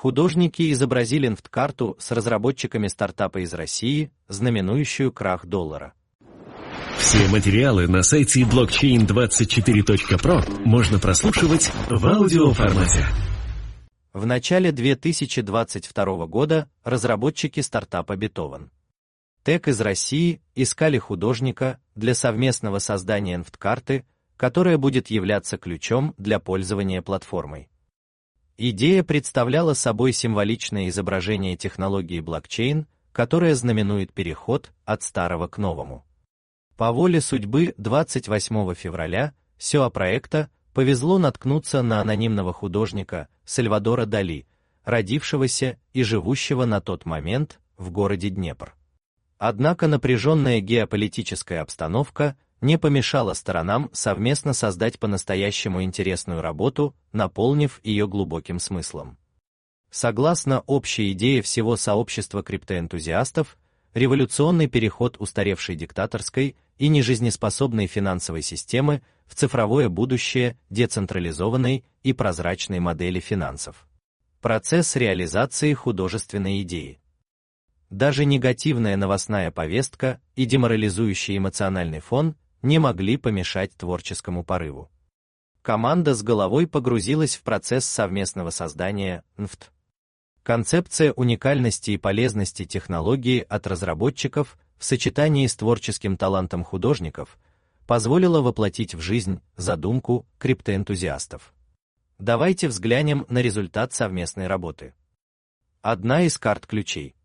Художники изобразили NFT-карту с разработчиками стартапа из России, знаменующую крах доллара. Все материалы на сайте blockchain24.pro можно прослушивать в аудиоформате. В начале 2022 года разработчики стартапа Beethoven Tech из России искали художника для совместного создания NFT-карты, которая будет являться ключом для пользования платформой. Идея представляла собой символичное изображение технологии блокчейн, которая знаменует переход от старого к новому. По воле судьбы 28 февраля SEO проекта повезло наткнуться на анонимного художника Сальвадора Дали, родившегося и живущего на тот момент в городе Днепр. Однако напряженная геополитическая обстановка не помешала сторонам совместно создать по-настоящему интересную работу, наполнив ее глубоким смыслом. Согласно общей идее всего сообщества криптоэнтузиастов, революционный переход устаревшей диктаторской и нежизнеспособной финансовой системы в цифровое будущее децентрализованной и прозрачной модели финансов. Процесс реализации художественной идеи. Даже негативная новостная повестка и деморализующий эмоциональный фон не могли помешать творческому порыву. Команда с головой погрузилась в процесс совместного создания NFT. Концепция уникальности и полезности технологии от разработчиков в сочетании с творческим талантом художников позволила воплотить в жизнь задумку криптоэнтузиастов. Давайте взглянем на результат совместной работы. Одна из карт ключей.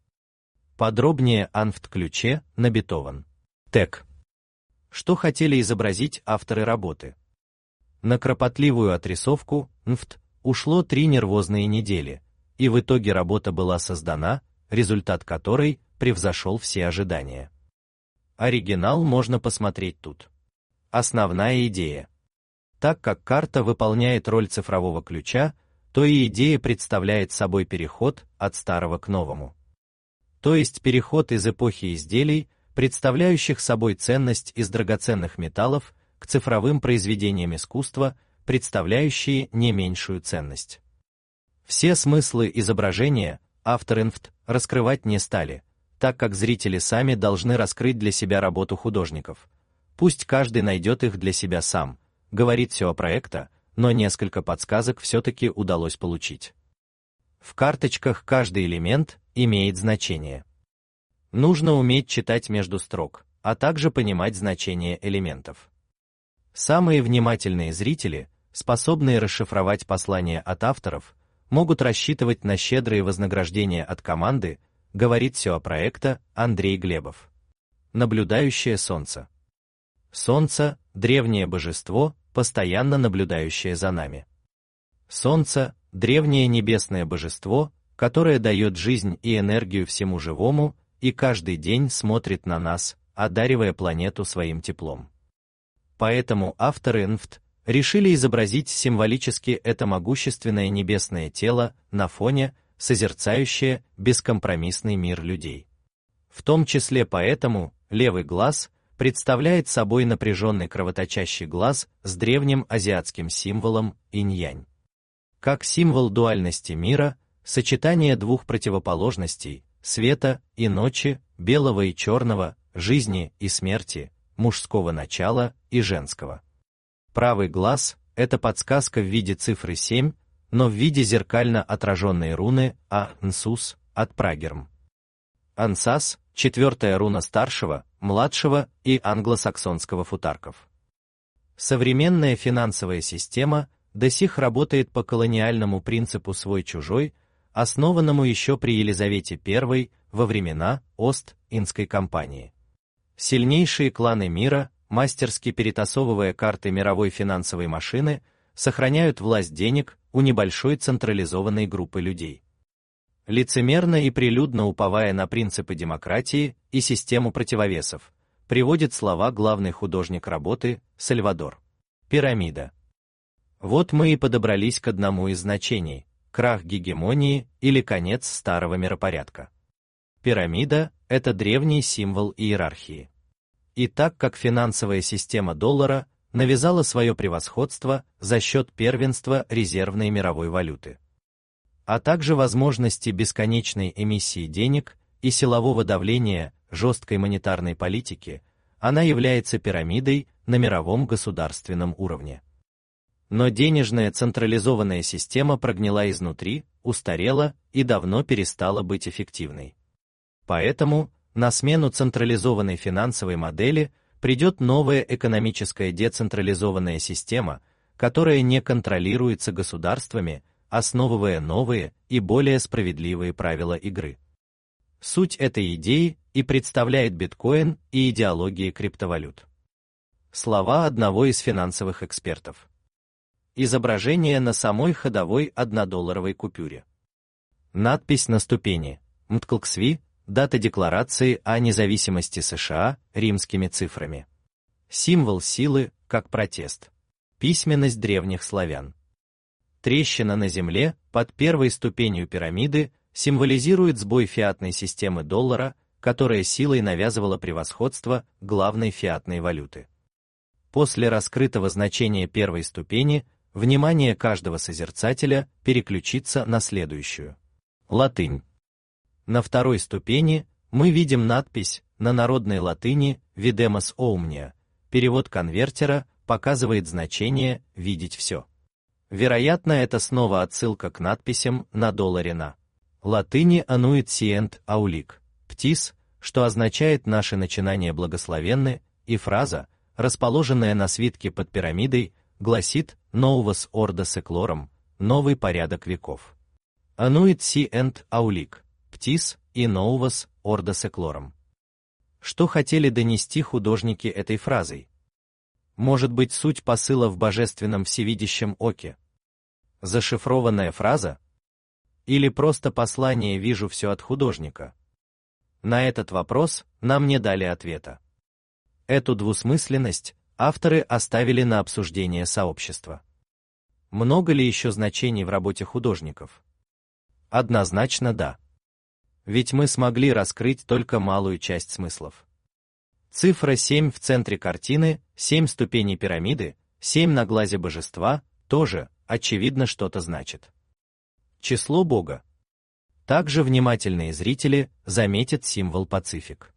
Подробнее о NFT-ключе на Beethoven Tech. Что хотели изобразить авторы работы? На кропотливую отрисовку NFT ушло 3 нервозные недели, и в итоге работа была создана, результат которой превзошел все ожидания. Оригинал можно посмотреть тут. Основная идея. Так как карта выполняет роль цифрового ключа, то и идея представляет собой переход от старого к новому. То есть переход из эпохи изделий, представляющих собой ценность из драгоценных металлов, к цифровым произведениям искусства, представляющие не меньшую ценность. Все смыслы изображения авторы NFT раскрывать не стали, так как зрители сами должны раскрыть для себя работу художников. Пусть каждый найдет их для себя сам, говорит SEO проекта, но несколько подсказок все-таки удалось получить. В карточках каждый элемент имеет значение. Нужно уметь читать между строк, а также понимать значение элементов. Самые внимательные зрители, способные расшифровать послания от авторов, могут рассчитывать на щедрые вознаграждения от команды, говорит SEO проекта Андрей Глебов. Наблюдающее солнце. Солнце – древнее божество, постоянно наблюдающее за нами. Солнце – древнее небесное божество, которое дает жизнь и энергию всему живому, и каждый день смотрит на нас, одаривая планету своим теплом. Поэтому авторы NFT решили изобразить символически это могущественное небесное тело на фоне, созерцающее бескомпромиссный мир людей. В том числе поэтому левый глаз представляет собой напряженный кровоточащий глаз с древним азиатским символом инь-янь. Как символ дуальности мира, сочетание двух противоположностей, света и ночи, белого и черного, жизни и смерти, мужского начала и женского. Правый глаз – это подсказка в виде цифры 7, но в виде зеркально отраженной руны Ансус от Прагерм. Ансас – 4-я руна старшего, младшего и англосаксонского футарков. Современная финансовая система до сих работает по колониальному принципу свой-чужой, основанному еще при Елизавете I во времена Ост-Индской компании. Сильнейшие кланы мира, мастерски перетасовывая карты мировой финансовой машины, сохраняют власть денег у небольшой централизованной группы людей. Лицемерно и прилюдно уповая на принципы демократии и систему противовесов, приводит слова главный художник работы Сальвадор. Пирамида. Вот мы и подобрались к одному из значений – крах гегемонии или конец старого миропорядка. Пирамида – это древний символ иерархии. И так как финансовая система доллара навязала свое превосходство за счет первенства резервной мировой валюты. а также возможности бесконечной эмиссии денег и силового давления жесткой монетарной политики, она является пирамидой на мировом государственном уровне. Но денежная централизованная система прогнила изнутри, устарела и давно перестала быть эффективной. Поэтому на смену централизованной финансовой модели придет новая экономическая децентрализованная система, которая не контролируется государствами, основывая новые и более справедливые правила игры. Суть этой идеи и представляет биткоин и идеология криптовалют. Слова одного из финансовых экспертов. Изображение на самой ходовой 1-долларовой купюре. Надпись на ступени. МТКЛКСВИ, дата декларации о независимости США, римскими цифрами. Символ силы, как протест. Письменность древних славян. Трещина на земле под первой ступенью пирамиды символизирует сбой фиатной системы доллара, которая силой навязывала превосходство главной фиатной валюты. После раскрытого значения первой ступени внимание каждого созерцателя переключится на следующую. Латынь. На второй ступени мы видим надпись на народной латыни «Videmus omnia». Перевод конвертера показывает значение «видеть все». Вероятно, это снова отсылка к надписям на долларе на латыни «Annuit sient aulic» «птис», что означает «наши начинания благословенны», и фраза, расположенная на свитке под пирамидой, гласит «Novus ordo seclorum» «Новый порядок веков». «Annuit sient aulic» «птис» и «Novus ordo seclorum». Что хотели донести художники этой фразой? Может быть, суть посыла в божественном всевидящем оке? Зашифрованная фраза? Или просто послание «вижу все» от художника? На этот вопрос нам не дали ответа. Эту двусмысленность авторы оставили на обсуждение сообщества. Много ли еще значений в работе художников? Однозначно да. Ведь мы смогли раскрыть только малую часть смыслов. Цифра 7 в центре картины, 7 ступеней пирамиды, 7 на глазе божества, тоже, очевидно, что-то значит. Число Бога. Также внимательные зрители заметят символ Пацифик.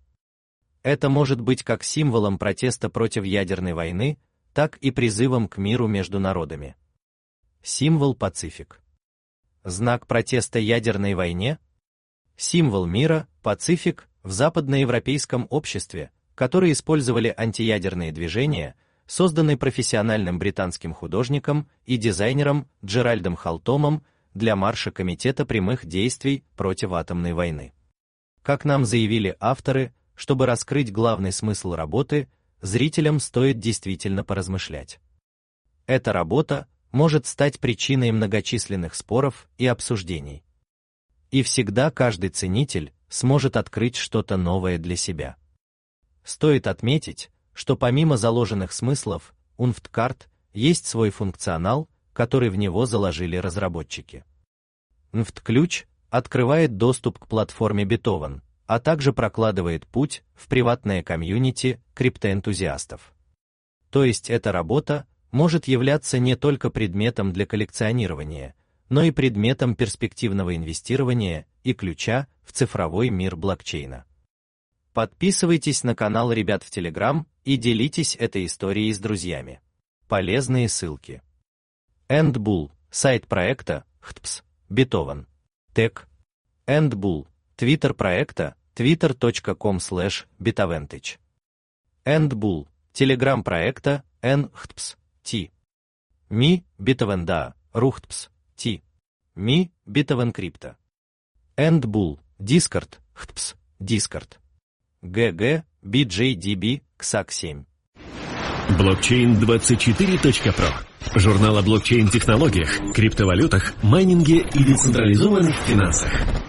Это может быть как символом протеста против ядерной войны, так и призывом к миру между народами. Символ Пацифик. Знак протеста ядерной войне? Символ мира, Пацифик, в западноевропейском обществе, которые использовали антиядерные движения, созданный профессиональным британским художником и дизайнером Джеральдом Халтомом для марша Комитета прямых действий против атомной войны. Как нам заявили авторы, чтобы раскрыть главный смысл работы, зрителям стоит действительно поразмышлять. Эта работа может стать причиной многочисленных споров и обсуждений. И всегда каждый ценитель сможет открыть что-то новое для себя. Стоит отметить, что помимо заложенных смыслов, у NFTCart есть свой функционал, который в него заложили разработчики. NFT-ключ открывает доступ к платформе Beethoven, а также прокладывает путь в приватное комьюнити криптоэнтузиастов. То есть эта работа может являться не только предметом для коллекционирования, но и предметом перспективного инвестирования и ключа в цифровой мир блокчейна. Подписывайтесь на канал ребят в Telegram и делитесь этой историей с друзьями. Полезные ссылки. EndBull, сайт проекта, HTPS, Beethoven. Тег. EndBull, твиттер проекта, twitter.com/betavantage. EndBull, телеграм проекта, NHTPS, T. Mi, Beethoven da, RuHTPS, T. Mi, Beethoven Crypto. EndBull, Discord, HTPS, Discord. GG, BJDB, XAC7. Блокчейн24.про. Журнал о блокчейн-технологиях, криптовалютах, майнинге и децентрализованных финансах.